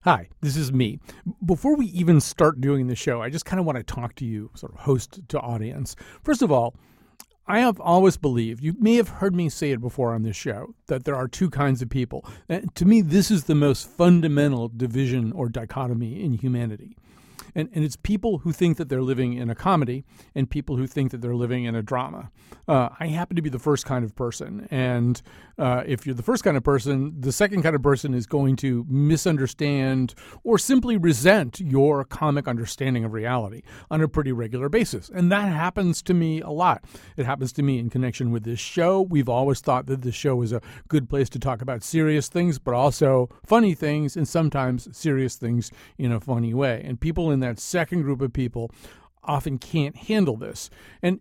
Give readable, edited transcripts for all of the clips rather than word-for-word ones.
Hi, this is me. Before we even start doing the show, I just kind of want to talk to you, sort of host to audience. First of all, I have always believed, you may have heard me say it before on this show, that there are two kinds of people. And to me, this is the most fundamental division or dichotomy in humanity. And it's people who think that they're living in a comedy and people who think that they're living in a drama. I happen to be the first kind of person. And if you're the first kind of person, the second kind of person is going to misunderstand or simply resent your comic understanding of reality on a pretty regular basis. And that happens to me a lot. It happens to me in connection with this show. We've always thought that this show is a good place to talk about serious things, but also funny things and sometimes serious things in a funny way. And people in that second group of people often can't handle this. And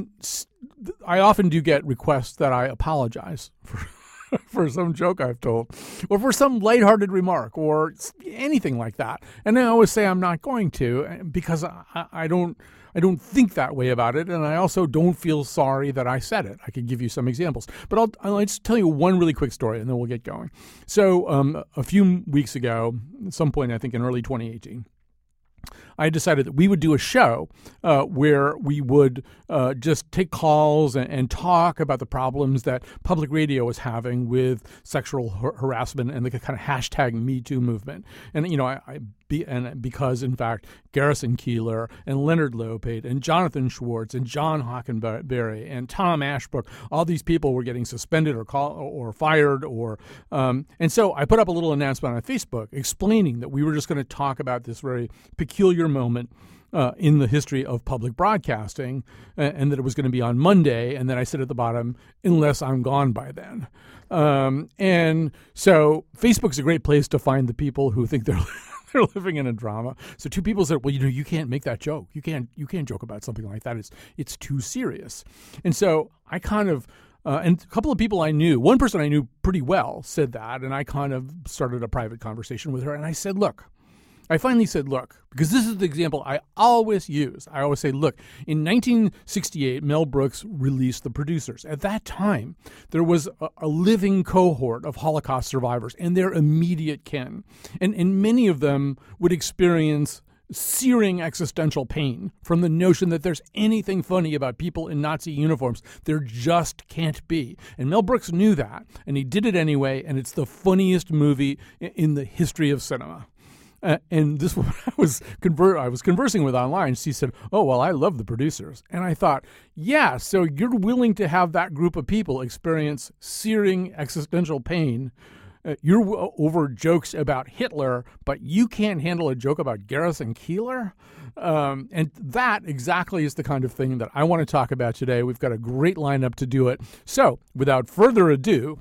I often do get requests that I apologize for some joke I've told or for some lighthearted remark or anything like that. And I always say I'm not going to because I don't think that way about it. And I also don't feel sorry that I said it. I could give you some examples, but I'll just tell you one really quick story and then we'll get going. So a few weeks ago, at some point, I think in early 2018, I decided that we would do a show where we would just take calls and talk about the problems that public radio was having with sexual harassment and the kind of hashtag Me Too movement. And, you know, because, in fact, Garrison Keillor and Leonard Lopate and Jonathan Schwartz and John Hockenberry and Tom Ashbrook, all these people were getting suspended or fired. And so I put up a little announcement on Facebook explaining that we were just going to talk about this very peculiar moment in the history of public broadcasting, and that it was going to be on Monday. And then I said at the bottom, unless I'm gone by then. And so Facebook's a great place to find the people who think they're living in a drama. So two people said, well, you can't make that joke. You can't joke about something like that. It's too serious. And so I kind of, and a couple of people I knew, one person I knew pretty well said that, and I kind of started a private conversation with her. And I finally said, look, because this is the example I always use. I always say, look, in 1968, Mel Brooks released The Producers. At that time, there was a living cohort of Holocaust survivors and their immediate kin. And many of them would experience searing existential pain from the notion that there's anything funny about people in Nazi uniforms. There just can't be. And Mel Brooks knew that, and he did it anyway, and it's the funniest movie in the history of cinema. And this woman I was conversing with online, she said, oh, well, I love The Producers. And I thought, yeah, so you're willing to have that group of people experience searing existential pain. You're over jokes about Hitler, but you can't handle a joke about Garrison Keillor? And that exactly is the kind of thing that I want to talk about today. We've got a great lineup to do it. So without further ado,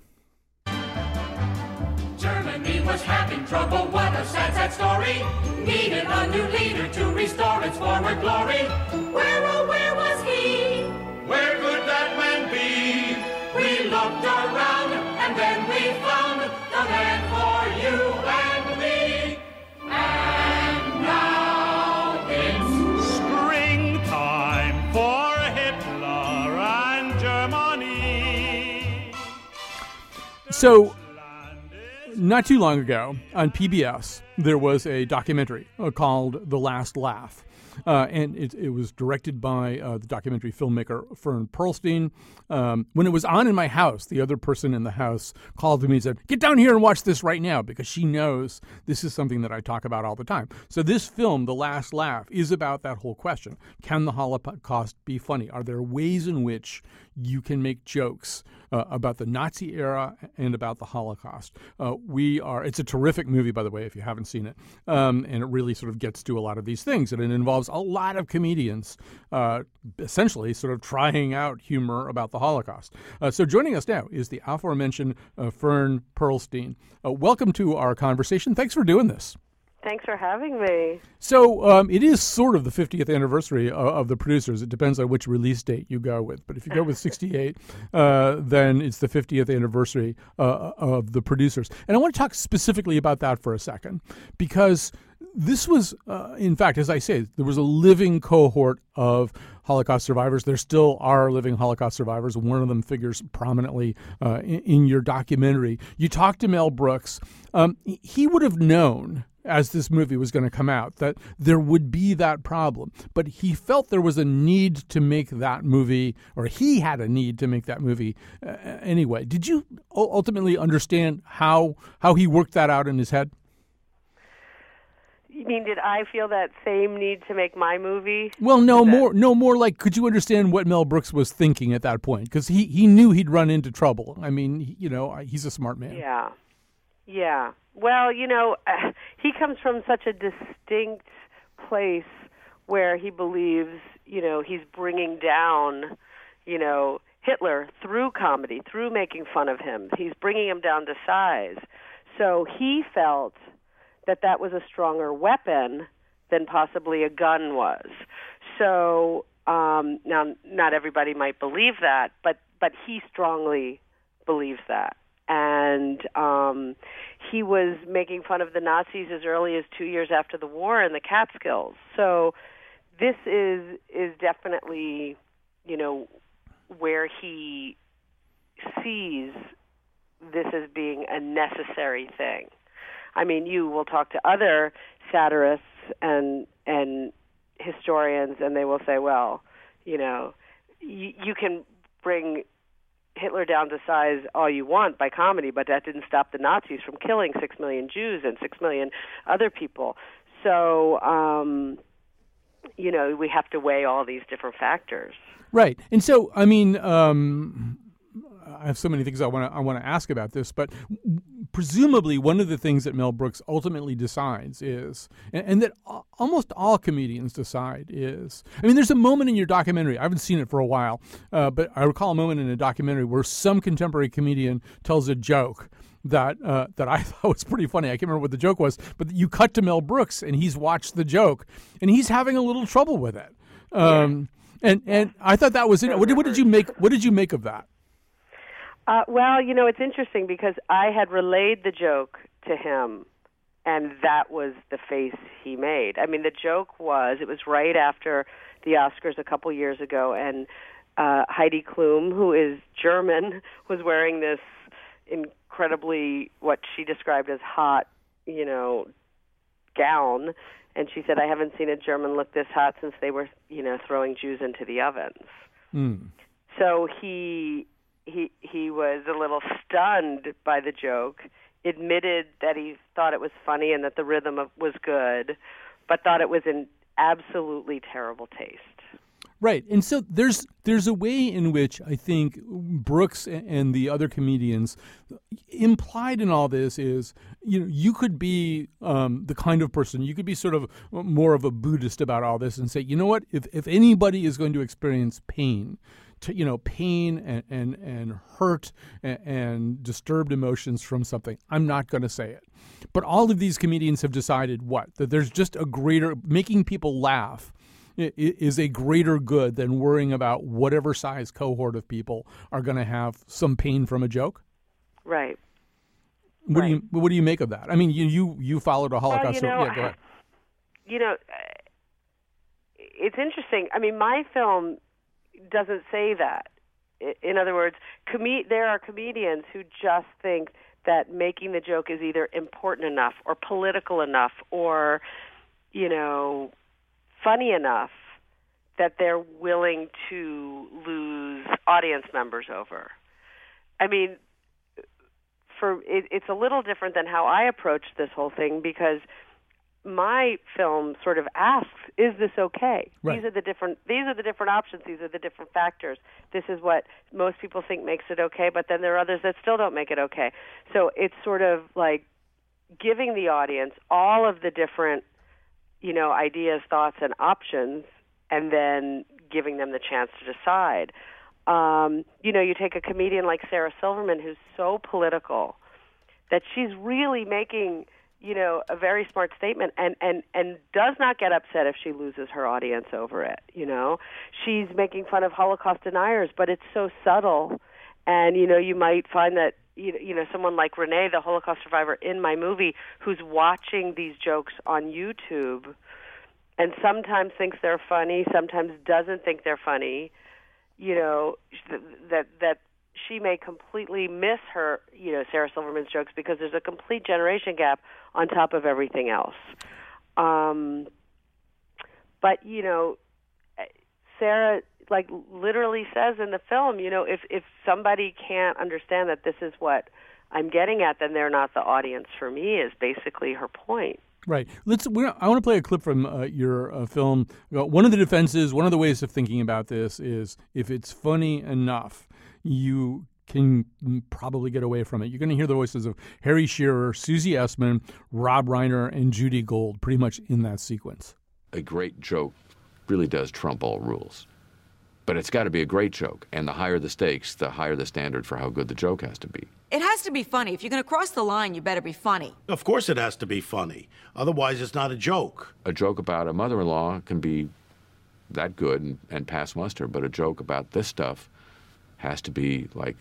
Germany was having trouble, what a sad story. Needed a new leader to restore its former glory. Where was he? Where could that man be? We looked around and then we found the man for you and me. And now it's springtime for Hitler and Germany. So not too long ago on PBS, there was a documentary called The Last Laugh. And it was directed by the documentary filmmaker Fern Perlstein. When it was on in my house, the other person in the house called to me and said, get down here and watch this right now, because she knows this is something that I talk about all the time. So this film, The Last Laugh, is about that whole question. Can the Holocaust be funny? Are there ways in which you can make jokes about the Nazi era and about the Holocaust? It's a terrific movie, by the way, if you haven't seen it. And it really sort of gets to a lot of these things. And it involves a lot of comedians essentially sort of trying out humor about the Holocaust. So joining us now is the aforementioned Fern Perlstein. Welcome to our conversation. Thanks for doing this. Thanks for having me. So it is sort of the 50th anniversary of The Producers. It depends on which release date you go with. But if you go with 68, then it's the 50th anniversary of The Producers. And I want to talk specifically about that for a second, because this was, in fact, as I say, there was a living cohort of Holocaust survivors. There still are living Holocaust survivors. One of them figures prominently in your documentary. You talked to Mel Brooks. He would have known as this movie was going to come out, that there would be that problem. But he felt there was a need to make that movie, or he had a need to make that movie anyway. Did you ultimately understand how he worked that out in his head? You mean, did I feel that same need to make my movie? Well, more like, could you understand what Mel Brooks was thinking at that point? Because he knew he'd run into trouble. I mean, he's a smart man. Yeah. Well, he comes from such a distinct place where he believes, he's bringing down, Hitler through comedy, through making fun of him. He's bringing him down to size. So he felt that was a stronger weapon than possibly a gun was. So now, not everybody might believe that, but he strongly believes that. And he was making fun of the Nazis as early as 2 years after the war in the Catskills. So this is definitely, where he sees this as being a necessary thing. I mean, you will talk to other satirists and historians, and they will say, well, you can bring Hitler down to size all you want by comedy, but that didn't stop the Nazis from killing 6 million Jews and 6 million other people. So, we have to weigh all these different factors. Right. And so, I mean, I have so many things I want to ask about this, but presumably one of the things that Mel Brooks ultimately decides is, and that almost all comedians decide is, I mean, there's a moment in your documentary, I haven't seen it for a while, but I recall a moment in a documentary where some contemporary comedian tells a joke that I thought was pretty funny. I can't remember what the joke was, but you cut to Mel Brooks and he's watched the joke and he's having a little trouble with it. And I thought that was it. What did you make? What did you make of that? Well, it's interesting because I had relayed the joke to him, and that was the face he made. I mean, the joke it was right after the Oscars a couple years ago, and Heidi Klum, who is German, was wearing this incredibly, what she described as hot, gown, and she said, I haven't seen a German look this hot since they were, throwing Jews into the ovens. Mm. So he was a little stunned by the joke, admitted that he thought it was funny and that the rhythm was good, but thought it was in absolutely terrible taste. Right. And so there's a way in which I think Brooks and the other comedians, implied in all this is, you could be the kind of person, you could be sort of more of a Buddhist about all this and say, you know what, if anybody is going to experience pain, pain and hurt and disturbed emotions from something, I'm not going to say it. But all of these comedians have decided that there's just a greater, making people laugh is a greater good than worrying about whatever size cohort of people are going to have some pain from a joke. Right. What do you make of that? I mean, you followed a Holocaust. Well, go ahead. It's interesting. I mean, my film doesn't say that. In other words, there are comedians who just think that making the joke is either important enough or political enough or, funny enough that they're willing to lose audience members over. I mean, it's a little different than how I approached this whole thing because my film sort of asks, is this okay? Right. These are the different options, these are the different factors. This is what most people think makes it okay, but then there are others that still don't make it okay. So it's sort of like giving the audience all of the different, ideas, thoughts, and options, and then giving them the chance to decide. You take a comedian like Sarah Silverman, who's so political that she's really making, a very smart statement and does not get upset if she loses her audience over it. She's making fun of Holocaust deniers, but it's so subtle. And, you might find that, someone like Renee, the Holocaust survivor in my movie, who's watching these jokes on YouTube and sometimes thinks they're funny, sometimes doesn't think they're funny, that she may completely miss her, Sarah Silverman's jokes because there's a complete generation gap on top of everything else. But, Sarah, literally says in the film, if somebody can't understand that this is what I'm getting at, then they're not the audience for me, is basically her point. Right. I want to play a clip from your film. One of the defenses, one of the ways of thinking about this is if it's funny enough, you can probably get away from it. You're going to hear the voices of Harry Shearer, Susie Essman, Rob Reiner, and Judy Gold pretty much in that sequence. A great joke really does trump all rules. But it's got to be a great joke, and the higher the stakes, the higher the standard for how good the joke has to be. It has to be funny. If you're going to cross the line, you better be funny. Of course it has to be funny. Otherwise, it's not a joke. A joke about a mother-in-law can be that good and pass muster, but a joke about this stuff has to be like,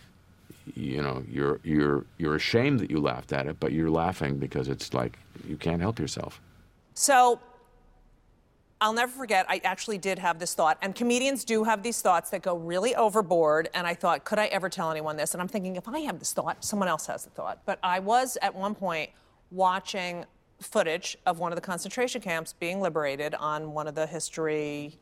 you're ashamed that you laughed at it, but you're laughing because it's like you can't help yourself. So I'll never forget, I actually did have this thought, and comedians do have these thoughts that go really overboard, and I thought, could I ever tell anyone this? And I'm thinking, if I have this thought, someone else has the thought. But I was, at one point, watching footage of one of the concentration camps being liberated on one of the history,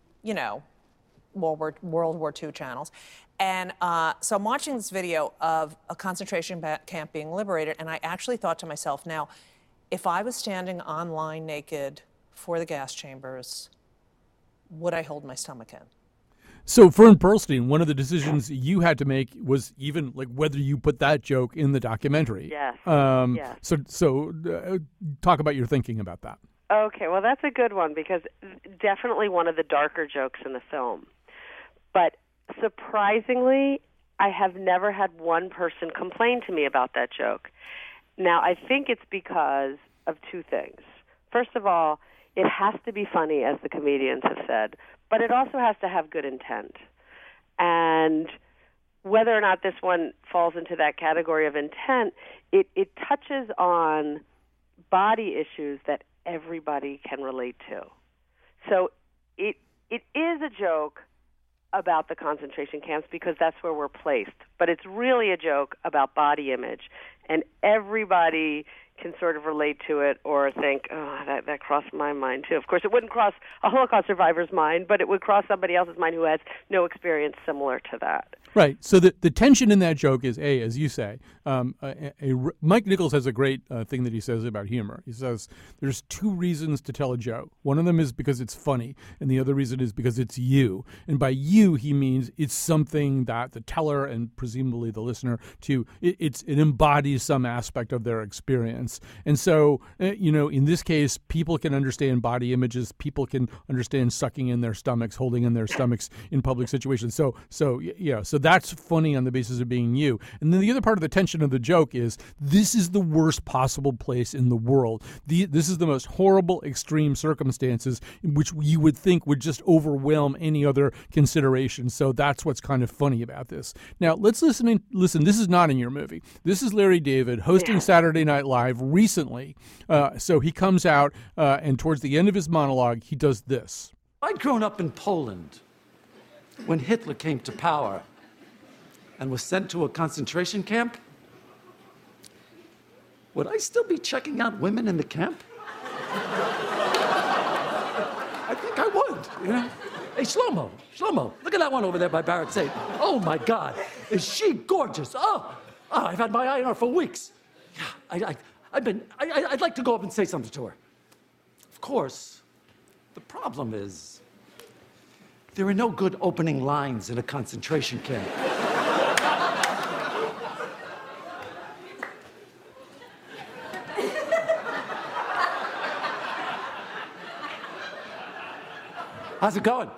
World War II channels. And so I'm watching this video of a concentration camp being liberated, and I actually thought to myself, now, if I was standing online naked for the gas chambers, would I hold my stomach in? So, Fern Pearlstein, one of the decisions you had to make was even like whether you put that joke in the documentary. Yes. Yes. So talk about your thinking about that. Okay, well, that's a good one because definitely one of the darker jokes in the film. But surprisingly, I have never had one person complain to me about that joke. Now, I think it's because of two things. First of all, it has to be funny, as the comedians have said, but it also has to have good intent. And whether or not this one falls into that category of intent, it touches on body issues that everybody can relate to. So it is a joke about the concentration camps because that's where we're placed. But it's really a joke about body image, and everybody can sort of relate to it or think, that crossed my mind too. Of course, it wouldn't cross a Holocaust survivor's mind, but it would cross somebody else's mind who has no experience similar to that. Right. So the tension in that joke is, as you say, Mike Nichols has a great thing that he says about humor. He says there's two reasons to tell a joke. One of them is because it's funny, and the other reason is because it's you. And by you, he means it's something that the teller and presumably the listener it embodies some aspect of their experience. And so, in this case, people can understand body images. People can understand sucking in their stomachs, holding in their stomachs in public situations. So that's funny on the basis of being you. And then the other part of the tension of the joke is this is the worst possible place in the world. This is the most horrible, extreme circumstances in which you would think would just overwhelm any other consideration. So that's what's kind of funny about this. Now, let's listen. This is not in your movie. This is Larry David hosting Saturday Night Live recently. So he comes out and towards the end of his monologue, he does this. I'd grown up in Poland when Hitler came to power and was sent to a concentration camp. Would I still be checking out women in the camp? I think I would, Hey, Shlomo, look at that one over there by Barrett Satan. Oh, my God, is she gorgeous? Oh, I've had my eye on her for weeks. Yeah, I'd like to go up and say something to her. Of course, the problem is there are no good opening lines in a concentration camp. How's it going?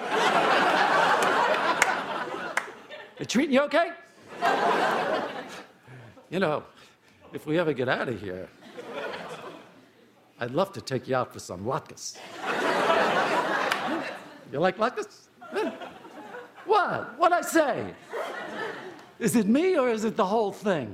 They treating you okay? If we ever get out of here, I'd love to take you out for some latkes. You like latkes? What? What'd I say? Is it me or is it the whole thing?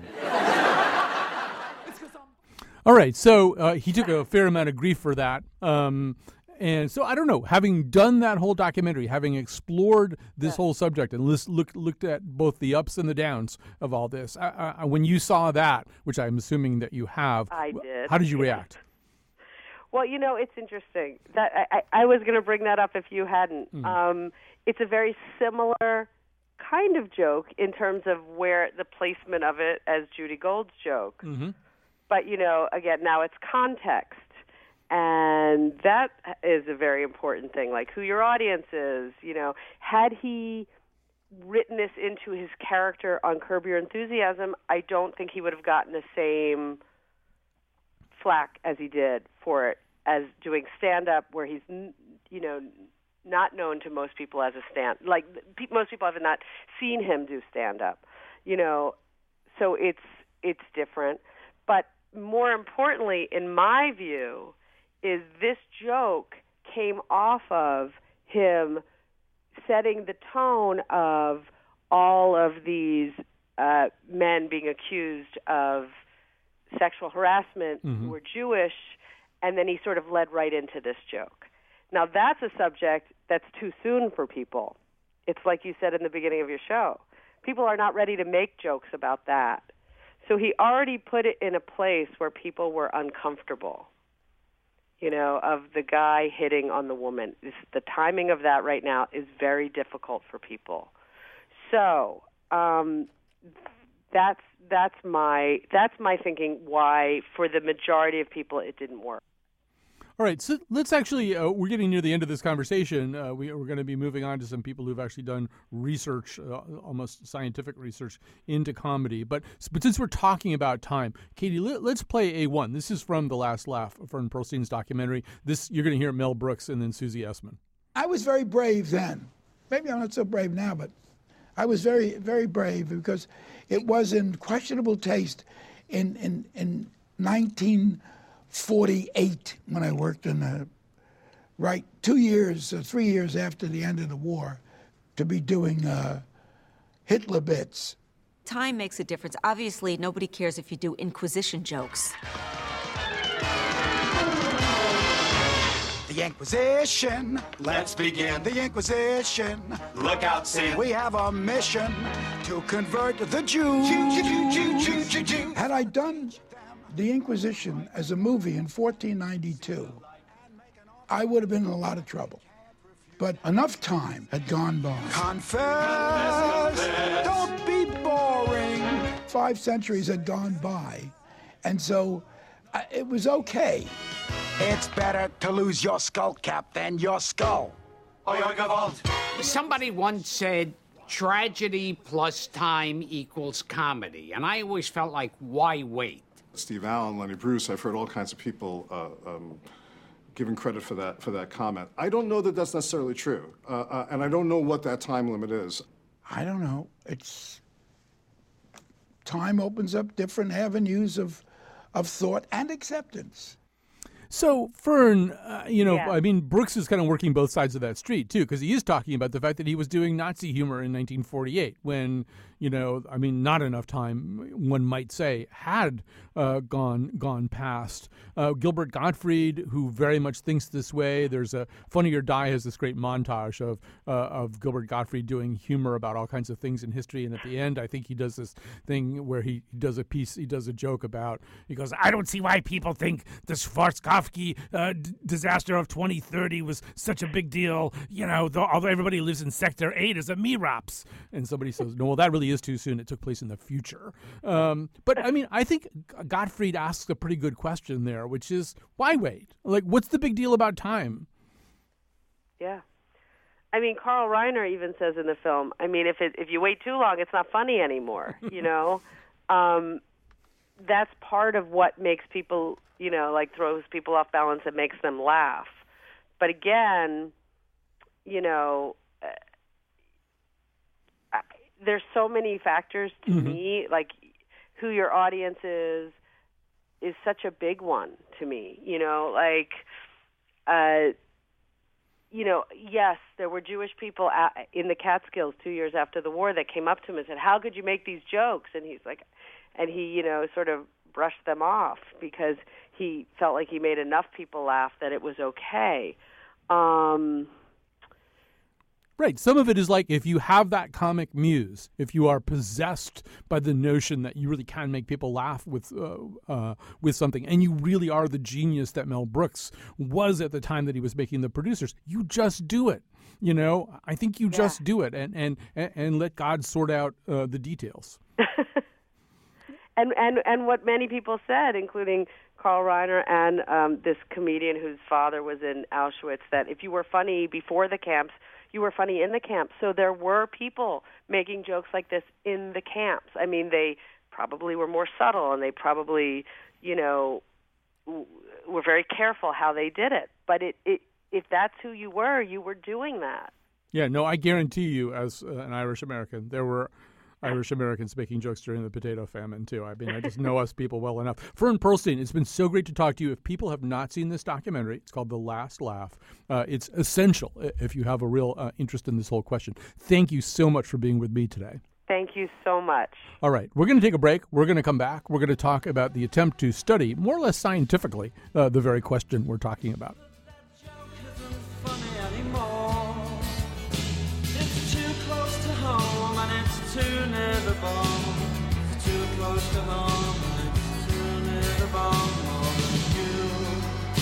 All right, so he took a fair amount of grief for that. And so I don't know, having done that whole documentary, having explored this whole subject and looked at both the ups and the downs of all this, when you saw that, which I'm assuming that you have, I did. How did you react? Well, it's interesting. That I was going to bring that up if you hadn't. It's a very similar kind of joke in terms of where the placement of it as Judy Gold's joke. Mm-hmm. But, again, now it's context. And that is a very important thing, like who your audience is. Had he written this into his character on Curb Your Enthusiasm, I don't think he would have gotten the same flack as he did for it as doing stand-up, where he's, not known to most people as a most people have not seen him do stand-up, so it's different. But more importantly, in my view, is this joke came off of him setting the tone of all of these men being accused of sexual harassment who were Jewish, and then he sort of led right into this joke. Now, that's a subject that's too soon for people. It's like you said in the beginning of your show. People are not ready to make jokes about that. So he already put it in a place where people were uncomfortable, of the guy hitting on the woman. The timing of that right now is very difficult for people. So that's my thinking why, for the majority of people, it didn't work. All right, so let's actually, we're getting near the end of this conversation. We're going to be moving on to some people who've actually done research, almost scientific research, into comedy. But since we're talking about time, Katie, let's play A1. This is from The Last Laugh, from Pearlstein's documentary. You're going to hear Mel Brooks and then Susie Essman. I was very brave then. Maybe I'm not so brave now, but I was very, very brave because it was in questionable taste in 1948 when I worked in 3 years after the end of the war, to be doing Hitler bits. Time makes a difference. Obviously, nobody cares if you do Inquisition jokes. The Inquisition. Let's begin. The Inquisition. Look out, Sam. We have a mission to convert the Jews. Had I done The Inquisition as a movie in 1492, I would have been in a lot of trouble. But enough time had gone by. Confess, don't be boring. 5 centuries had gone by, and so it was okay. It's better to lose your skull cap than your skull. Somebody once said, tragedy plus time equals comedy, and I always felt like, why wait? Steve Allen, Lenny Bruce, I've heard all kinds of people giving credit for that comment. I don't know that that's necessarily true, and I don't know what that time limit is. I don't know. Time opens up different avenues of thought and acceptance. So, Fern, I mean, Brooks is kind of working both sides of that street, too, because he is talking about the fact that he was doing Nazi humor in 1948 when, not enough time, one might say, had gone past. Gilbert Gottfried, who very much thinks this way, there's Funny or Die has this great montage of Gilbert Gottfried doing humor about all kinds of things in history, and at the end, I think he does this thing where he does a joke about, he goes, I don't see why people think the Schwarzkopf disaster of 2030 was such a big deal, although everybody lives in Sector 8 as a MIRAPS. And somebody says, no, well, that really is too soon. It took place in the future. But, I mean, I think Gottfried asks a pretty good question there, which is, why wait? Like, what's the big deal about time? Yeah. I mean, Carl Reiner even says in the film, I mean, if you wait too long, it's not funny anymore, That's part of what makes people, throws people off balance and makes them laugh. But again, there's so many factors to me, like who your audience is such a big one to me, yes, there were Jewish people in the Catskills 2 years after the war that came up to him and said, how could you make these jokes? And he's like, and he, sort of brushed them off because he felt like he made enough people laugh that it was okay. Right. Some of it is like if you have that comic muse, if you are possessed by the notion that you really can make people laugh with something, and you really are the genius that Mel Brooks was at the time that he was making The Producers, you just do it. You know, I think you just do it and let God sort out the details. And what many people said, including Carl Reiner and this comedian whose father was in Auschwitz, that if you were funny before the camps, you were funny in the camps. So there were people making jokes like this in the camps. I mean, they probably were more subtle, and they probably, you know, were very careful how they did it. But if that's who you were doing that. Yeah, no, I guarantee you, as an Irish American, there were Irish Americans making jokes during the potato famine, too. I mean, I just know us people well enough. Fern Pearlstein, it's been so great to talk to you. If people have not seen this documentary, it's called The Last Laugh. It's essential if you have a real interest in this whole question. Thank you so much for being with me today. Thank you so much. All right, we're going to take a break. We're going to come back. We're going to talk about the attempt to study, more or less scientifically, the very question we're talking about. Too near the bone, it's too close to home, and it's too near the bone, more than you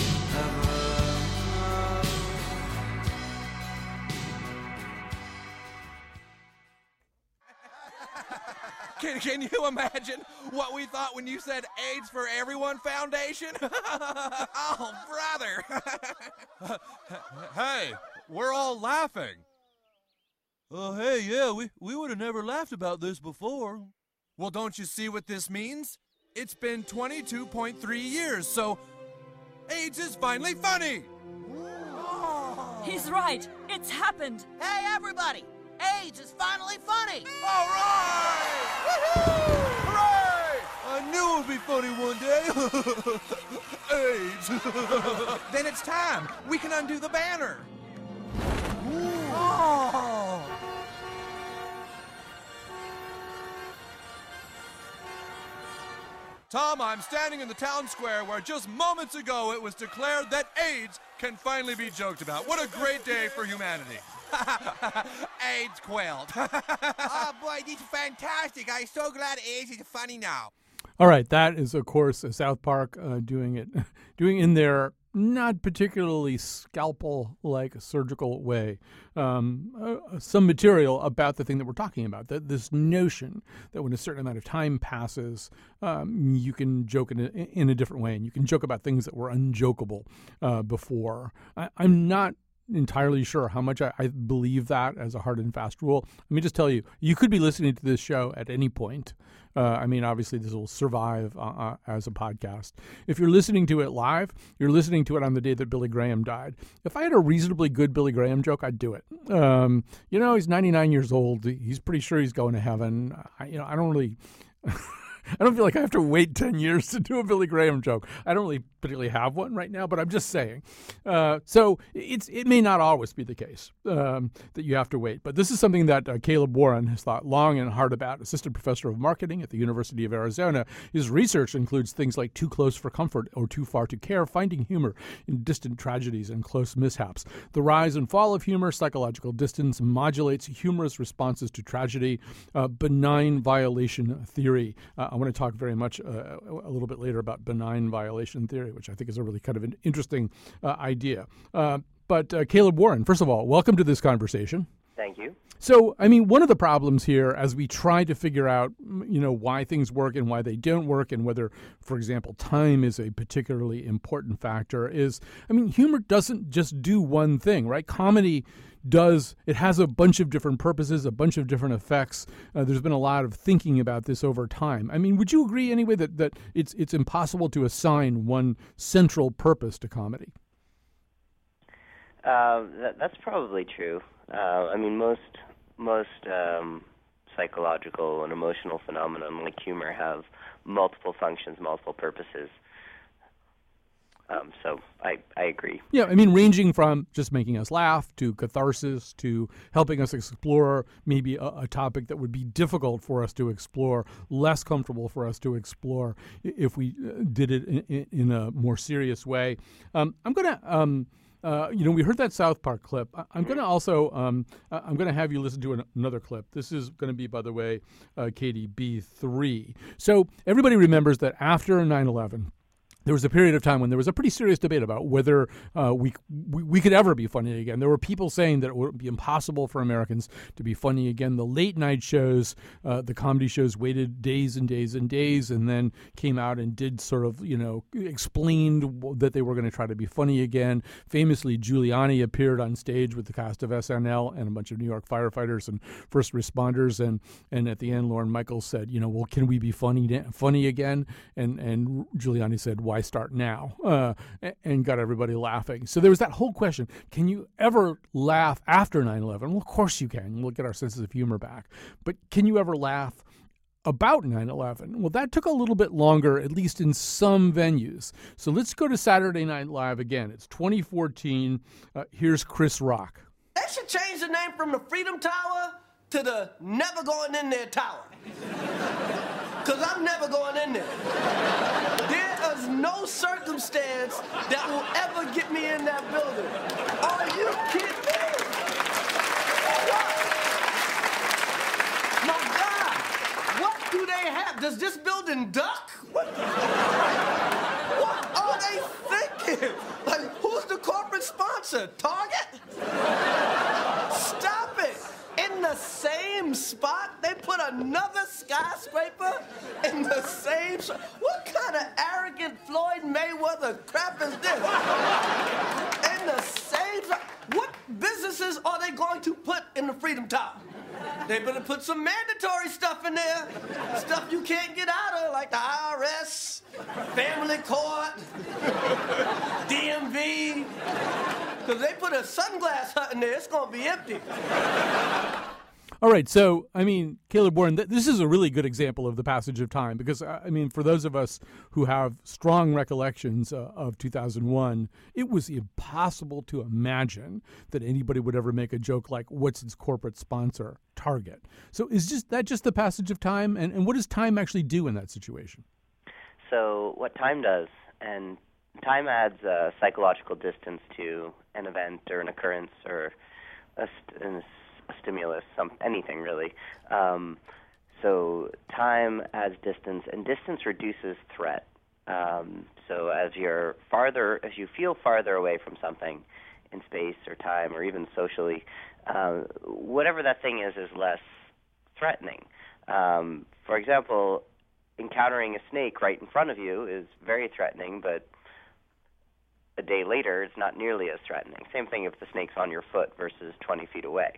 ever know. Can you imagine what we thought when you said AIDS for Everyone Foundation? Oh, brother. Hey, we're all laughing. Hey, yeah, we would have never laughed about this before. Well, don't you see what this means? It's been 22.3 years, so AIDS is finally funny! He's right. It's happened. Hey, everybody! AIDS is finally funny! All right! Woohoo! Hooray! I knew it would be funny one day. AIDS! Then it's time. We can undo the banner. Oh. Tom, I'm standing in the town square where just moments ago it was declared that AIDS can finally be joked about. What a great day for humanity. AIDS quelled. Oh, boy, this is fantastic. I'm so glad AIDS is funny now. All right, that is, of course, South Park doing in their not particularly scalpel-like surgical way, some material about the thing that we're talking about, this notion that when a certain amount of time passes, you can joke in a different way, and you can joke about things that were unjokeable before. I'm not entirely sure how much I believe that as a hard and fast rule. Let me just tell you, you could be listening to this show at any point. I mean, obviously, this will survive as a podcast. If you're listening to it live, you're listening to it on the day that Billy Graham died. If I had a reasonably good Billy Graham joke, I'd do it. You know, he's 99 years old. He's pretty sure he's going to heaven. I don't really... I don't feel like I have to wait 10 years to do a Billy Graham joke. I don't really particularly have one right now, but I'm just saying. So it may not always be the case that you have to wait. But this is something that Caleb Warren has thought long and hard about, assistant professor of marketing at the University of Arizona. His research includes things like too close for comfort or too far to care, finding humor in distant tragedies and close mishaps. The rise and fall of humor, psychological distance, modulates humorous responses to tragedy, benign violation theory. I want to talk very much a little bit later about benign violation theory, which I think is a really kind of an interesting idea. But Caleb Warren, first of all, welcome to this conversation. Thank you. So, I mean, one of the problems here as we try to figure out, you know, why things work and why they don't work and whether, for example, time is a particularly important factor is, I mean, humor doesn't just do one thing, right? Comedy it has a bunch of different purposes, a bunch of different effects. There's been a lot of thinking about this over time. I mean, would you agree anyway that it's impossible to assign one central purpose to comedy? That's probably true. I mean, most psychological and emotional phenomena like humor have multiple functions, multiple purposes. So I agree. Yeah, I mean, ranging from just making us laugh to catharsis to helping us explore maybe a topic that would be difficult for us to explore, less comfortable for us to explore if we did it in a more serious way. I'm going to We heard that South Park clip. I'm going to also I'm going to have you listen to another clip. This is going to be, by the way, KDB3. So everybody remembers that after 9/11, there was a period of time when there was a pretty serious debate about whether we could ever be funny again. There were people saying that it would be impossible for Americans to be funny again. The late night shows, the comedy shows, waited days and days and days, and then came out and did sort of, explained that they were going to try to be funny again. Famously, Giuliani appeared on stage with the cast of SNL and a bunch of New York firefighters and first responders, and at the end, Lorne Michaels said, well, can we be funny again? And Giuliani said, why start now? And got everybody laughing. So there was that whole question, can you ever laugh after 9/11? Well, of course you can. We'll get our senses of humor back. But can you ever laugh about 9/11? Well, that took a little bit longer, at least in some venues. So let's go to Saturday Night Live again. It's 2014. Here's Chris Rock. They should change the name from the Freedom Tower to the Never Going In There Tower. Because I'm never going in there. There is no circumstance that will ever get me in that building. Are you kidding me? What? My God, what do they have? Does this building duck? What are they thinking? Like, who's the corporate sponsor? Target? Stop it. In the same spot, they put another skyscraper in the same spot. What kind of arrogant Floyd Mayweather crap is this? In the same spot. What businesses are they going to put in the Freedom Tower? They better put some mandatory stuff in there. Stuff you can't get out of, like the IRS, family court, DMV. Because they put a sunglass hut in there, it's going to be empty. All right, so, Caleb Warren, this is a really good example of the passage of time because, for those of us who have strong recollections of 2001, it was impossible to imagine that anybody would ever make a joke like, what's its corporate sponsor? Target. So is that just the passage of time? And what does time actually do in that situation? So what time does, and time adds a psychological distance to an event or an occurrence or a stimulus, anything really. So time adds distance, and distance reduces threat. So as you feel farther away from something in space or time or even socially, whatever that thing is less threatening. For example, encountering a snake right in front of you is very threatening, but a day later, it's not nearly as threatening. Same thing if the snake's on your foot versus 20 feet away.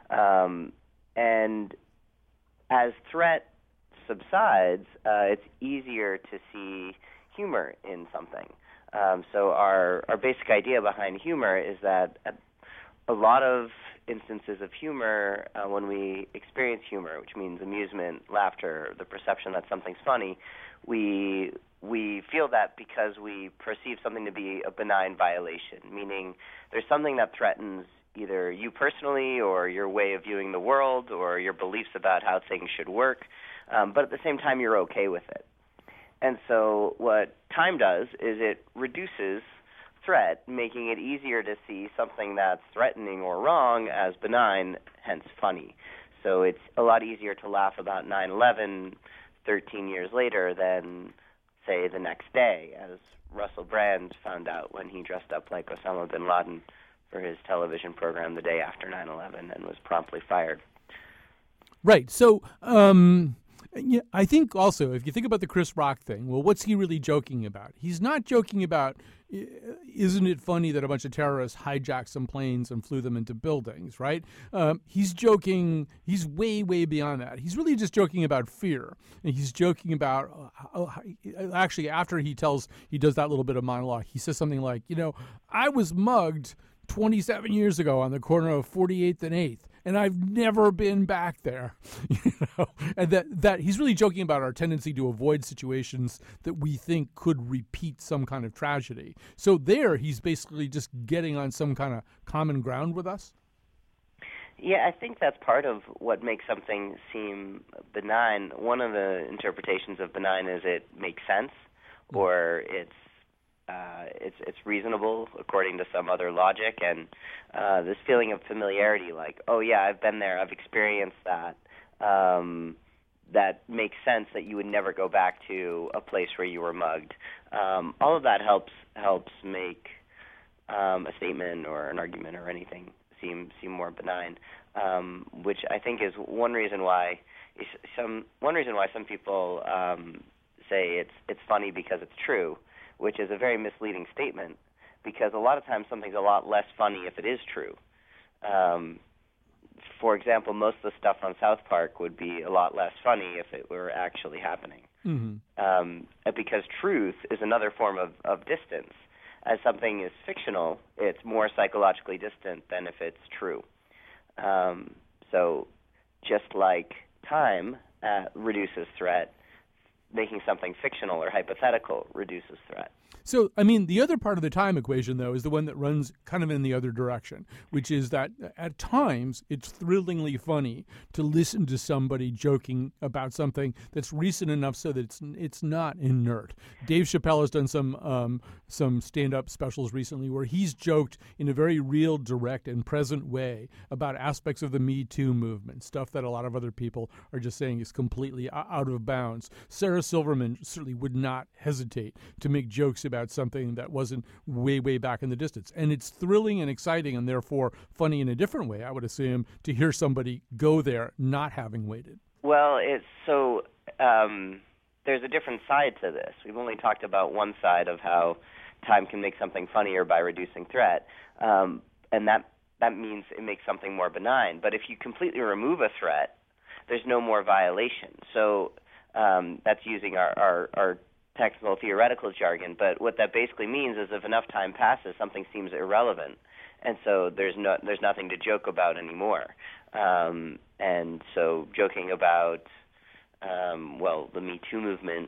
And as threat subsides, it's easier to see humor in something. So our basic idea behind humor is that a lot of instances of humor, when we experience humor, which means amusement, laughter, the perception that something's funny, we feel that because we perceive something to be a benign violation, meaning there's something that threatens either you personally or your way of viewing the world or your beliefs about how things should work, but at the same time you're okay with it. And so what time does is it reduces threat, making it easier to see something that's threatening or wrong as benign, hence funny. So it's a lot easier to laugh about 9/11 13 years later than, say, the next day, as Russell Brand found out when he dressed up like Osama bin Laden for his television program the day after 9/11 and was promptly fired. Right. So I think also, if you think about the Chris Rock thing, well, what's he really joking about? He's not joking about, isn't it funny that a bunch of terrorists hijacked some planes and flew them into buildings, right? He's joking, he's way, way beyond that. He's really just joking about fear. And he's joking about, actually, after he does that little bit of monologue, he says something like, I was mugged 27 years ago on the corner of 48th and 8th. And I've never been back there, and that he's really joking about our tendency to avoid situations that we think could repeat some kind of tragedy. So there, he's basically just getting on some kind of common ground with us. Yeah, I think that's part of what makes something seem benign. One of the interpretations of benign is it makes sense, or it's it's reasonable according to some other logic, and this feeling of familiarity, like, oh yeah, I've been there, I've experienced that. That makes sense that you would never go back to a place where you were mugged. All of that helps make a statement or an argument or anything seem more benign, which I think is one reason why some people say it's funny because it's true, which is a very misleading statement, because a lot of times something's a lot less funny if it is true. For example, most of the stuff on South Park would be a lot less funny if it were actually happening. Mm-hmm. Because truth is another form of distance. As something is fictional, it's more psychologically distant than if it's true. So just like time reduces threat, making something fictional or hypothetical reduces threat. So, I mean, the other part of the time equation, though, is the one that runs kind of in the other direction, which is that at times it's thrillingly funny to listen to somebody joking about something that's recent enough so that it's not inert. Dave Chappelle has done some stand-up specials recently where he's joked in a very real, direct, and present way about aspects of the Me Too movement, stuff that a lot of other people are just saying is completely out of bounds. Sarah Silverman certainly would not hesitate to make jokes about something that wasn't way, way back in the distance. And it's thrilling and exciting and therefore funny in a different way, I would assume, to hear somebody go there not having waited. Well, there's a different side to this. We've only talked about one side of how time can make something funnier by reducing threat, and that means it makes something more benign. But if you completely remove a threat, there's no more violation. So that's using our technical theoretical jargon, but what that basically means is if enough time passes, something seems irrelevant, and so there's nothing to joke about anymore. And so joking about the Me Too movement,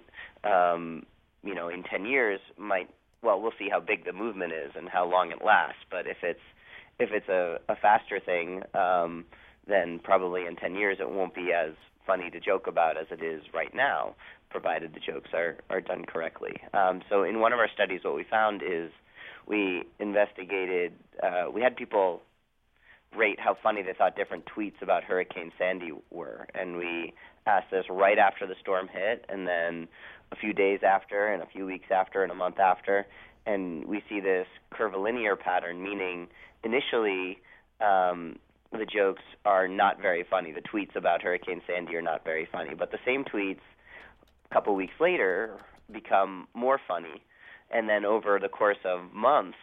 in 10 years we'll see how big the movement is and how long it lasts. But if it's a faster thing, then probably in 10 years it won't be as funny to joke about as it is right now, provided the jokes are done correctly. So in one of our studies, what we found is we investigated, we had people rate how funny they thought different tweets about Hurricane Sandy were, and we asked this right after the storm hit, and then a few days after, and a few weeks after, and a month after, and we see this curvilinear pattern, meaning initially the jokes are not very funny. The tweets about Hurricane Sandy are not very funny, but the same tweets a couple weeks later become more funny, and then over the course of months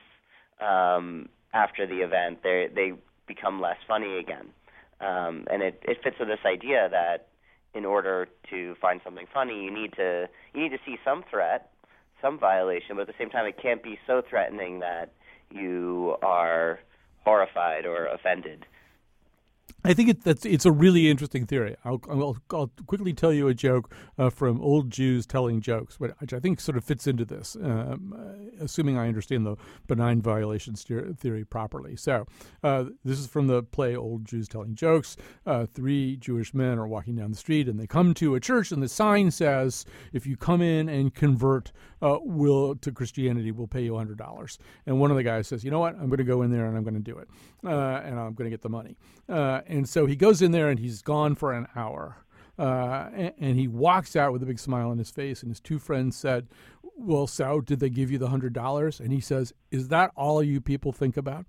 after the event, they become less funny again. And it fits with this idea that in order to find something funny, you need to see some threat, some violation, but at the same time, it can't be so threatening that you are horrified or offended. I think it's a really interesting theory. I'll quickly tell you a joke from Old Jews Telling Jokes, which I think sort of fits into this, assuming I understand the benign violations theory properly. So this is from the play Old Jews Telling Jokes. 3 Jewish men are walking down the street, and they come to a church, and the sign says, if you come in and convert to Christianity, we'll pay you $100. And one of the guys says, you know what, I'm going to go in there and I'm going to do it, and I'm going to get the money. And so he goes in there and he's gone for an hour. And he walks out with a big smile on his face. And his 2 friends said, well, so did they give you the $100? And he says, is that all you people think about?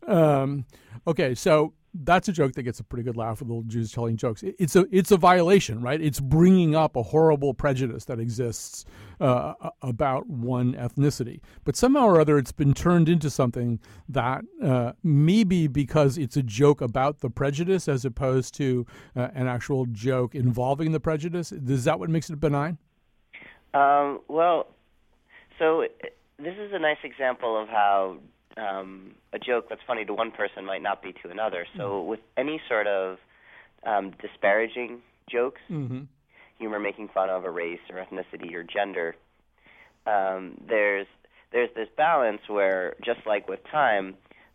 Okay, so that's a joke that gets a pretty good laugh with Old Jews Telling Jokes. It's a violation, right? It's bringing up a horrible prejudice that exists about one ethnicity. But somehow or other, it's been turned into something that maybe because it's a joke about the prejudice as opposed to an actual joke involving the prejudice. Is that what makes it benign? So this is a nice example of how a joke that's funny to one person might not be to another. So with any sort of disparaging jokes, humor making fun of a race or ethnicity or gender, there's this balance where, just like with time,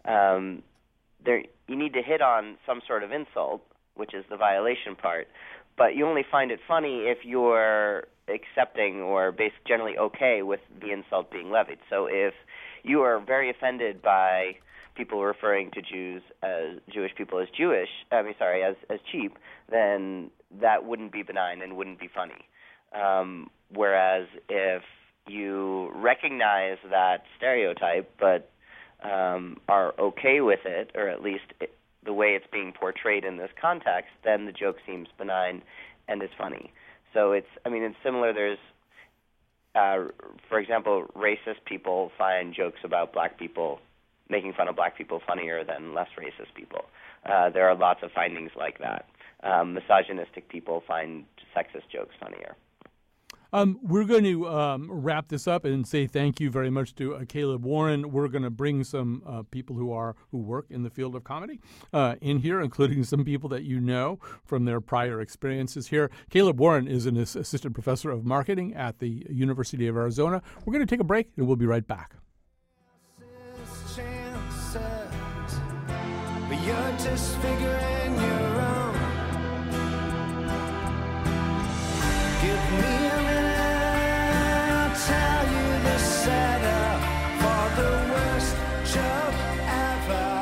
you need to hit on some sort of insult, which is the violation part, but you only find it funny if you're accepting or generally okay with the insult being levied. So if you are very offended by people referring to Jewish people as as cheap, then that wouldn't be benign and wouldn't be funny. Whereas if you recognize that stereotype but are okay with it, or at least the way it's being portrayed in this context, then the joke seems benign and is funny. So it's similar. There's, for example, racist people find jokes about black people, making fun of black people, funnier than less racist people. There are lots of findings like that. Misogynistic people find sexist jokes funnier. We're going to wrap this up and say thank you very much to Caleb Warren. We're going to bring some people who work in the field of comedy in here, including some people that you know from their prior experiences here. Caleb Warren is an assistant professor of marketing at the University of Arizona. We're going to take a break, and we'll be right back. But you're just figuring your own. Give me a minute, I'll tell you the setup for the worst joke ever.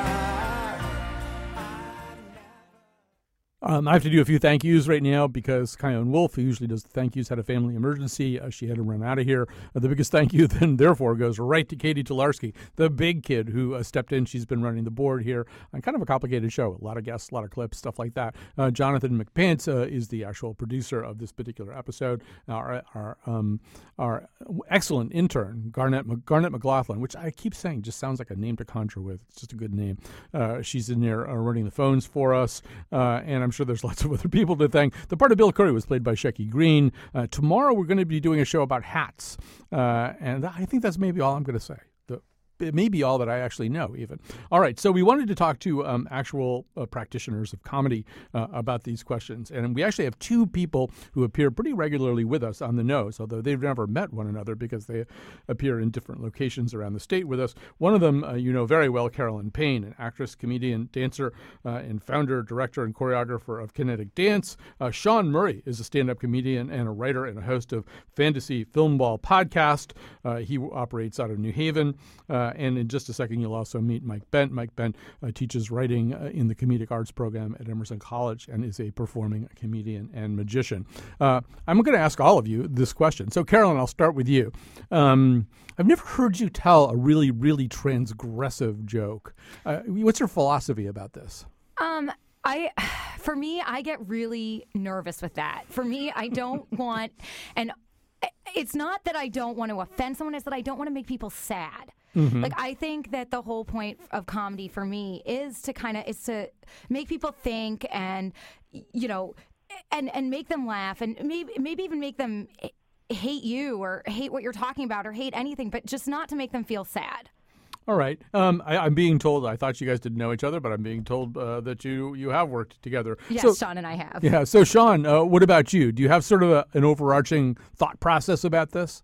I have to do a few thank yous right now because Kyone Wolf, who usually does the thank yous, had a family emergency. She had to run out of here. The biggest thank you then, therefore, goes right to Katie Tolarski, the big kid who stepped in. She's been running the board here on kind of a complicated show. A lot of guests, a lot of clips, stuff like that. Jonathan McPants is the actual producer of this particular episode. Our excellent intern, Garnett McLaughlin, which I keep saying just sounds like a name to conjure with. It's just a good name. She's in there running the phones for us, and I'm sure there's lots of other people to thank. The part of Bill Curry was played by Shecky Green. Tomorrow we're going to be doing a show about hats, and I think that's maybe all I'm going to say. It may be all that I actually know, even. All right, so we wanted to talk to actual practitioners of comedy about these questions. And we actually have two people who appear pretty regularly with us on The Nose, although they've never met one another because they appear in different locations around the state with us. One of them you know very well, Carolyn Payne, an actress, comedian, dancer, and founder, director, and choreographer of Kinetic Dance. Sean Murray is a stand-up comedian and a writer and a host of Fantasy Film Ball podcast. He operates out of New Haven. And in just a second, you'll also meet Mike Bent. Mike Bent teaches writing in the comedic arts program at Emerson College and is a performing comedian and magician. I'm going to ask all of you this question. So, Carolyn, I'll start with you. I've never heard you tell a really, really transgressive joke. What's your philosophy about this? For me, I get really nervous with that. For me, I don't want, and it's not that I don't want to offend someone, it's that I don't want to make people sad. Mm-hmm. Like, I think that the whole point of comedy for me is to make people think and, you know, and make them laugh and maybe even make them hate you or hate what you're talking about or hate anything, but just not to make them feel sad. All right. I'm being told, I thought you guys didn't know each other, but I'm being told that you have worked together. Yes, so, Sean and I have. Yeah. So, Sean, what about you? Do you have sort of an overarching thought process about this?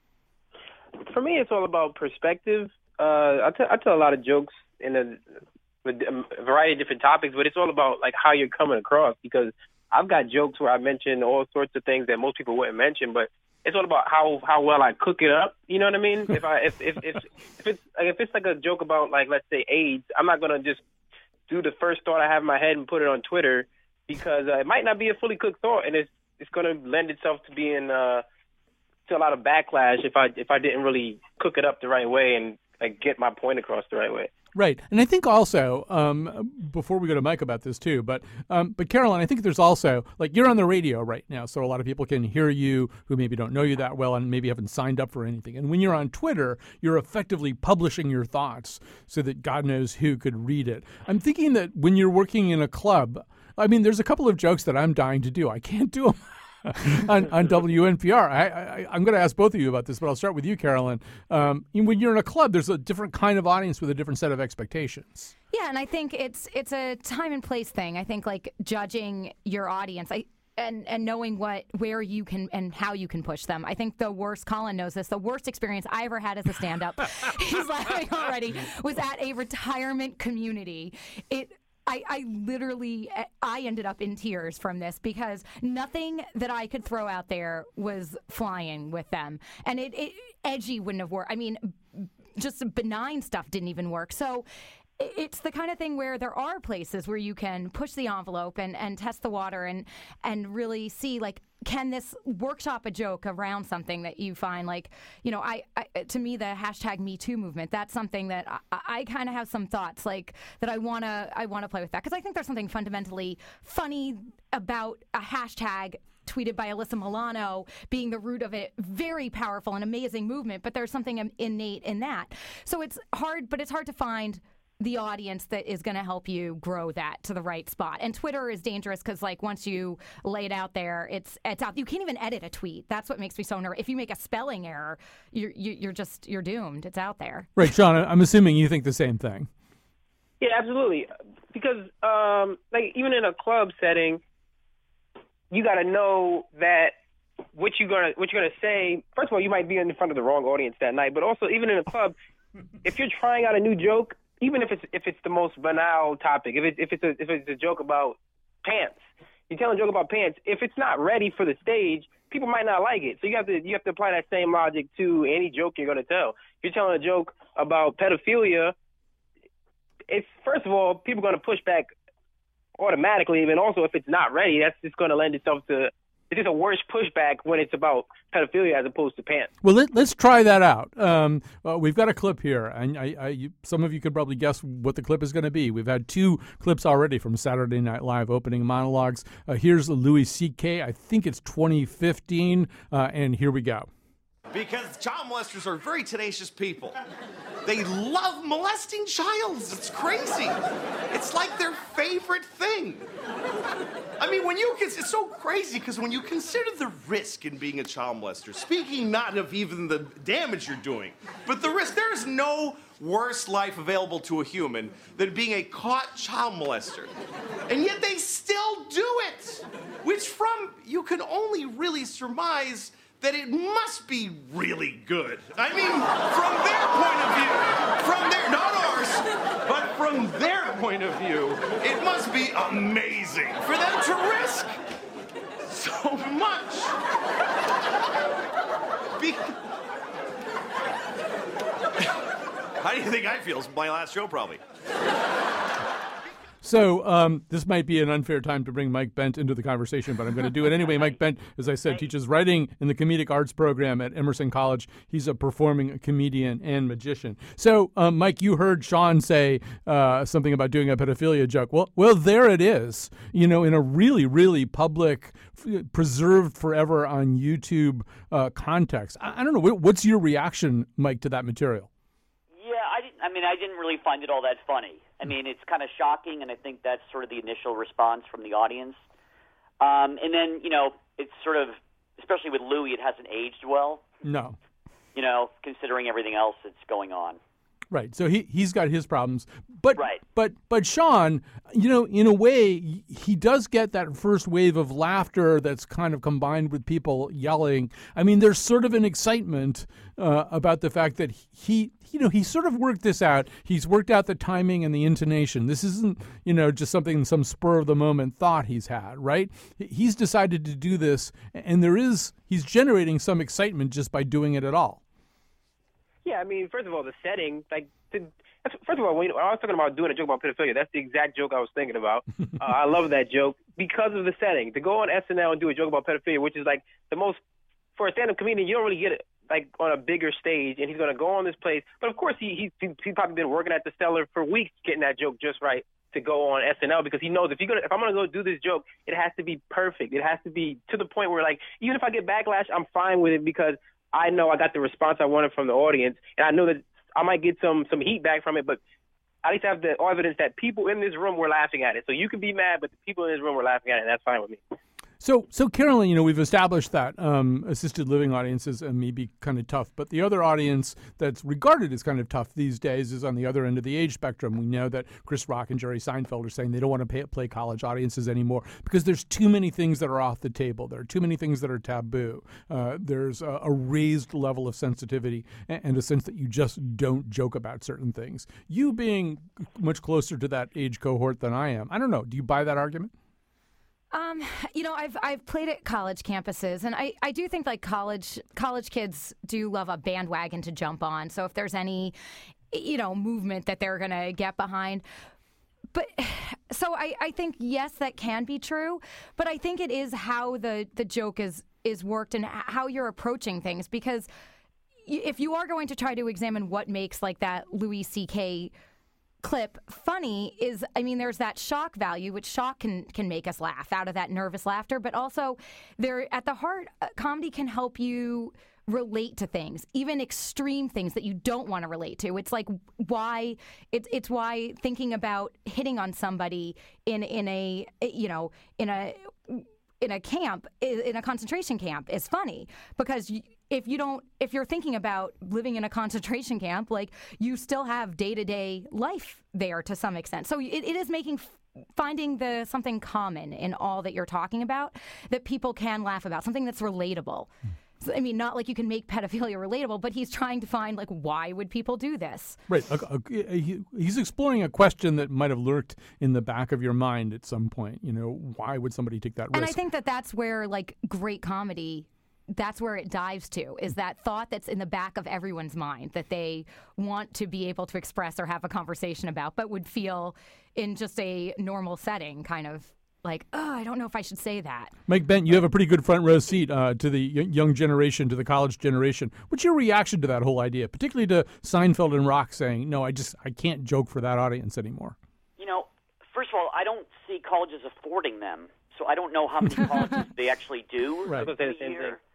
For me, it's all about perspective. I tell a lot of jokes with a variety of different topics, but it's all about like how you're coming across, because I've got jokes where I mention all sorts of things that most people wouldn't mention, but it's all about how well I cook it up. You know what I mean? If it's like a joke about, like, let's say AIDS, I'm not gonna just do the first thought I have in my head and put it on Twitter, because it might not be a fully cooked thought, and it's gonna lend itself to being to a lot of backlash if I didn't really cook it up the right way and like get my point across the right way. Right. And I think also, before we go to Mike about this too, but Caroline, I think there's also, like, you're on the radio right now, so a lot of people can hear you who maybe don't know you that well and maybe haven't signed up for anything. And when you're on Twitter, you're effectively publishing your thoughts so that God knows who could read it. I'm thinking that when you're working in a club, I mean, there's a couple of jokes that I'm dying to do. I can't do them on WNPR. I'm going to ask both of you about this, but I'll start with you, Carolyn. When you're in a club, there's a different kind of audience with a different set of expectations. Yeah, and I think it's a time and place thing. I think, like, judging your audience and knowing where you can and how you can push them. I think the worst, Colin knows this, the worst experience I ever had as a stand-up, he's laughing already, was at a retirement community. I literally, I ended up in tears from this because nothing that I could throw out there was flying with them. And it edgy wouldn't have worked. I mean, just benign stuff didn't even work. So it's the kind of thing where there are places where you can push the envelope and test the water and really see, like, can this workshop a joke around something that you find, like, you know, I to me, the hashtag #MeToo movement, that's something that I kind of have some thoughts, like, that I want to play with that. Because I think there's something fundamentally funny about a hashtag tweeted by Alyssa Milano being the root of a very powerful and amazing movement, but there's something innate in that. So it's hard, but it's hard to find the audience that is going to help you grow that to the right spot. And Twitter is dangerous because, like, once you lay it out there, it's out. You can't even edit a tweet. That's what makes me so nervous. If you make a spelling error, you're doomed. It's out there. Right, Sean, I'm assuming you think the same thing. Yeah, absolutely. Because like, even in a club setting, you got to know that what you're gonna say. First of all, you might be in front of the wrong audience that night, but also, even in a club, if you're trying out a new joke, even if it's the most banal topic, if it's a joke about pants, you tell a joke about pants. If it's not ready for the stage, people might not like it. So you have to apply that same logic to any joke you're going to tell. If you're telling a joke about pedophilia, it's, first of all, people are going to push back automatically. And also, if it's not ready, that's just going to lend itself to, it's just a worse pushback when it's about pedophilia as opposed to pants. Well, let's try that out. We've got a clip here, and some of you could probably guess what the clip is going to be. We've had 2 clips already from Saturday Night Live opening monologues. Here's Louis C.K. I think it's 2015, and here we go. Because child molesters are very tenacious people. They love molesting childs. It's crazy. It's like their favorite thing. I mean, it's so crazy because when you consider the risk in being a child molester, speaking not of even the damage you're doing, but the risk, there is no worse life available to a human than being a caught child molester. And yet they still do it, which you can only really surmise that it must be really good. I mean, from their point of view, not ours, but from their point of view, it must be amazing for them to risk so much. How do you think I feel? It's my last show, probably. So this might be an unfair time to bring Mike Bent into the conversation, but I'm going to do it anyway. Mike Bent, as I said, teaches writing in the comedic arts program at Emerson College. He's a performing comedian and magician. So, Mike, you heard Sean say something about doing a pedophilia joke. Well, there it is, in a really, really public, preserved forever on YouTube context. I don't know. What's your reaction, Mike, to that material? I didn't really find it all that funny. I mean, it's kind of shocking, and I think that's sort of the initial response from the audience. And then, it's sort of, especially with Louis, it hasn't aged well. No. Considering everything else that's going on. Right. So he's got his problems. But but Sean, in a way, he does get that first wave of laughter that's kind of combined with people yelling. I mean, there's sort of an excitement about the fact that he sort of worked this out. He's worked out the timing and the intonation. This isn't, just something, some spur of the moment thought he's had, right? He's decided to do this, and he's generating some excitement just by doing it at all. Yeah, I mean, first of all, the setting, first of all, when I was talking about doing a joke about pedophilia, that's the exact joke I was thinking about. I love that joke because of the setting. To go on SNL and do a joke about pedophilia, which is like the most, for a stand-up comedian, you don't really get it like on a bigger stage, and he's going to go on this place. But of course, he's probably been working at the Cellar for weeks getting that joke just right to go on SNL, because he knows if I'm going to go do this joke, it has to be perfect. It has to be to the point where, like, even if I get backlash, I'm fine with it because I know I got the response I wanted from the audience, and I know that I might get some heat back from it, but at least I have the evidence that people in this room were laughing at it. So you can be mad, but the people in this room were laughing at it, and that's fine with me. So Carolyn, we've established that assisted living audiences may be kind of tough, but the other audience that's regarded as kind of tough these days is on the other end of the age spectrum. We know that Chris Rock and Jerry Seinfeld are saying they don't want to play college audiences anymore because there's too many things that are off the table. There are too many things that are taboo. There's a raised level of sensitivity and a sense that you just don't joke about certain things. You being much closer to that age cohort than I am, I don't know. Do you buy that argument? I've played at college campuses, and I do think like college kids do love a bandwagon to jump on. So if there's any, movement that they're going to get behind. But so I think, yes, that can be true, but I think it is how the joke is worked and how you're approaching things. Because if you are going to try to examine what makes like that Louis C.K. clip funny is, there's that shock value, which shock can make us laugh out of that nervous laughter, but also there at the heart, comedy can help you relate to things, even extreme things that you don't want to relate to. It's like why thinking about hitting on somebody in a camp, in a concentration camp, is funny because if you're thinking about living in a concentration camp, like you still have day-to-day life there to some extent. So it is finding something common in all that you're talking about that people can laugh about, something that's relatable. Not like you can make pedophilia relatable, but he's trying to find, like, why would people do this? Right. He's exploring a question that might have lurked in the back of your mind at some point. Why would somebody take that risk? And I think that's where, like, great comedy, that's where it dives to, is that thought that's in the back of everyone's mind that they want to be able to express or have a conversation about, but would feel in just a normal setting kind of like, I don't know if I should say that. Mike Bent, you have a pretty good front row seat to the young generation, to the college generation. What's your reaction to that whole idea, particularly to Seinfeld and Rock saying, no, I can't joke for that audience anymore? First of all, I don't see colleges affording them, so I don't know how many colleges they actually do. Right. I was going to say the same thing.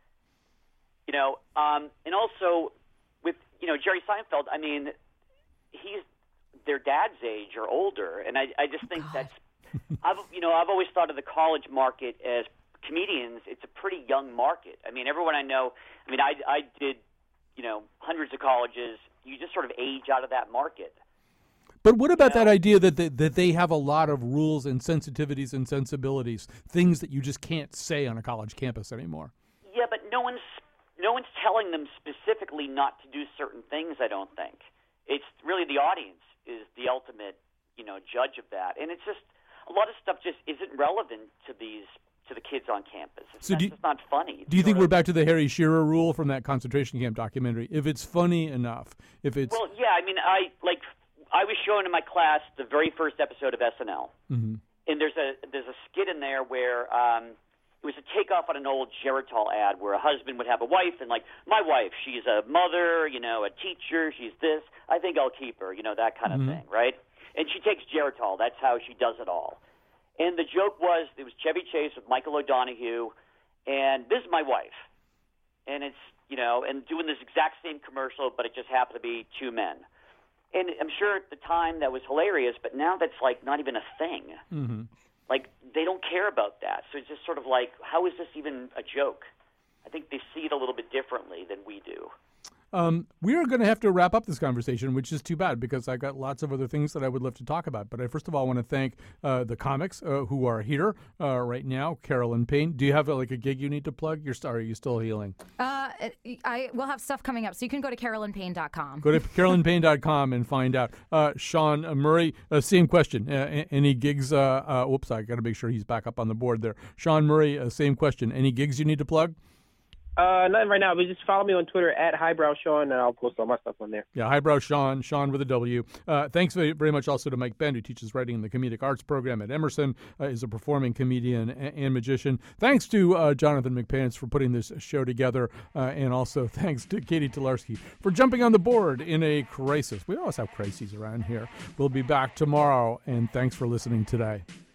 And also with, Jerry Seinfeld, he's their dad's age or older, and I just think that's, I've always thought of the college market as comedians. It's a pretty young market. Everyone I know, I did, hundreds of colleges. You just sort of age out of that market. But what about that idea that they have a lot of rules and sensitivities and sensibilities, things that you just can't say on a college campus anymore? Yeah, but no one's telling them specifically not to do certain things, I don't think. It's really the audience is the ultimate, judge of that. And it's just a lot of stuff just isn't relevant to the kids on campus. It's just not funny. Do you think we're back to the Harry Shearer rule from that concentration camp documentary? If it's funny enough, Well, yeah, I was showing in my class the very first episode of SNL. Mm-hmm. And there's a skit in there where it was a takeoff on an old Geritol ad where a husband would have a wife and like, my wife, she's a mother, a teacher, she's this. I think I'll keep her, that kind of thing, right? And she takes Geritol. That's how she does it all. And the joke was, it was Chevy Chase with Michael O'Donoghue, and this is my wife. And it's, and doing this exact same commercial, but it just happened to be two men. And I'm sure at the time that was hilarious, but now that's like not even a thing. Mm-hmm. Like they don't care about that. So it's just sort of like, how is this even a joke? I think they see it a little bit differently than we do. We are going to have to wrap up this conversation, which is too bad because I got lots of other things that I would love to talk about. But I first of all want to thank the comics who are here right now. Carolyn Payne, do you have a gig you need to plug? Are you still healing? I will have stuff coming up, so you can go to carolynpayne.com. Go to carolynpayne.com and find out. Sean Murray, same question. Any gigs? Whoops, I got to make sure he's back up on the board there. Sean Murray, same question. Any gigs you need to plug? Nothing right now, but just follow me on Twitter at Highbrow Sean, and I'll post all my stuff on there. Yeah, Highbrow Sean with a W. Thanks very much also to Mike Bent, who teaches writing in the Comedic Arts program at Emerson, is a performing comedian and magician. Thanks to Jonathan McPants for putting this show together, and also thanks to Katie Tolarski for jumping on the board in a crisis. We always have crises around here. We'll be back tomorrow, and thanks for listening today.